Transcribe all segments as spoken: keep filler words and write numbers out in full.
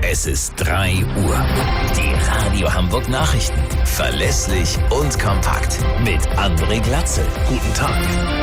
Es ist drei Uhr. Die Radio Hamburg Nachrichten. Verlässlich und kompakt. Mit André Glatzel. Guten Tag.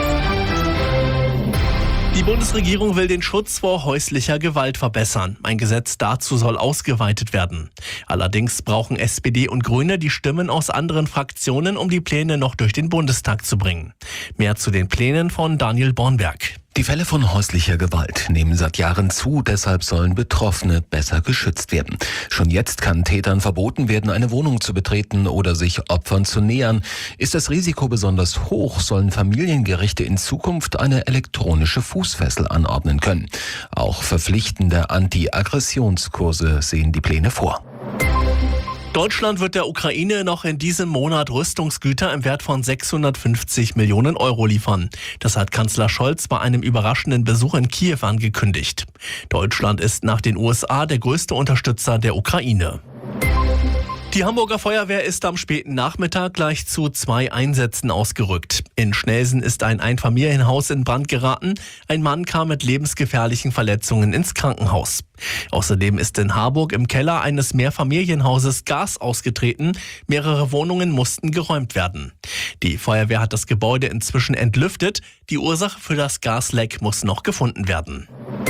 Die Bundesregierung will den Schutz vor häuslicher Gewalt verbessern. Ein Gesetz dazu soll ausgeweitet werden. Allerdings brauchen S P D und Grüne die Stimmen aus anderen Fraktionen, um die Pläne noch durch den Bundestag zu bringen. Mehr zu den Plänen von Daniel Bornberg. Die Fälle von häuslicher Gewalt nehmen seit Jahren zu, deshalb sollen Betroffene besser geschützt werden. Schon jetzt kann Tätern verboten werden, eine Wohnung zu betreten oder sich Opfern zu nähern. Ist das Risiko besonders hoch, sollen Familiengerichte in Zukunft eine elektronische Fußfessel anordnen können. Auch verpflichtende Anti-Aggressionskurse sehen die Pläne vor. Deutschland wird der Ukraine noch in diesem Monat Rüstungsgüter im Wert von sechshundertfünfzig Millionen Euro liefern. Das hat Kanzler Scholz bei einem überraschenden Besuch in Kiew angekündigt. Deutschland ist nach den U S A der größte Unterstützer der Ukraine. Die Hamburger Feuerwehr ist am späten Nachmittag gleich zu zwei Einsätzen ausgerückt. In Schnelsen ist ein Einfamilienhaus in Brand geraten. Ein Mann kam mit lebensgefährlichen Verletzungen ins Krankenhaus. Außerdem ist in Harburg im Keller eines Mehrfamilienhauses Gas ausgetreten. Mehrere Wohnungen mussten geräumt werden. Die Feuerwehr hat das Gebäude inzwischen entlüftet. Die Ursache für das Gasleck muss noch gefunden werden.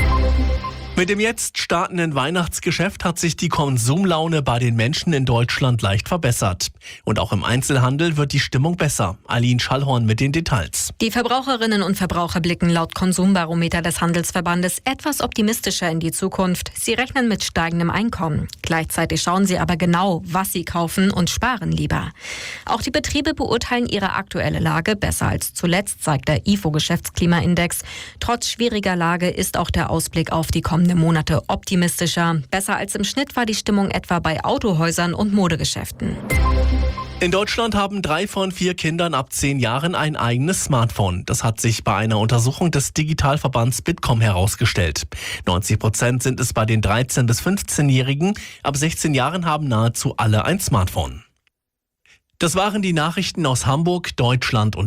Mit dem jetzt startenden Weihnachtsgeschäft hat sich die Konsumlaune bei den Menschen in Deutschland leicht verbessert. Und auch im Einzelhandel wird die Stimmung besser. Aline Schallhorn mit den Details. Die Verbraucherinnen und Verbraucher blicken laut Konsumbarometer des Handelsverbandes etwas optimistischer in die Zukunft. Sie rechnen mit steigendem Einkommen. Gleichzeitig schauen sie aber genau, was sie kaufen und sparen lieber. Auch die Betriebe beurteilen ihre aktuelle Lage besser als zuletzt, zeigt der I F O-Geschäftsklimaindex. Trotz schwieriger Lage ist auch der Ausblick auf die kommenden Monate optimistischer. Besser als im Schnitt war die Stimmung etwa bei Autohäusern und Modegeschäften. In Deutschland haben drei von vier Kindern ab zehn Jahren ein eigenes Smartphone. Das hat sich bei einer Untersuchung des Digitalverbands Bitkom herausgestellt. neunzig Prozent sind es bei den dreizehn- bis fünfzehnjährigen. Ab sechzehn Jahren haben nahezu alle ein Smartphone. Das waren die Nachrichten aus Hamburg, Deutschland und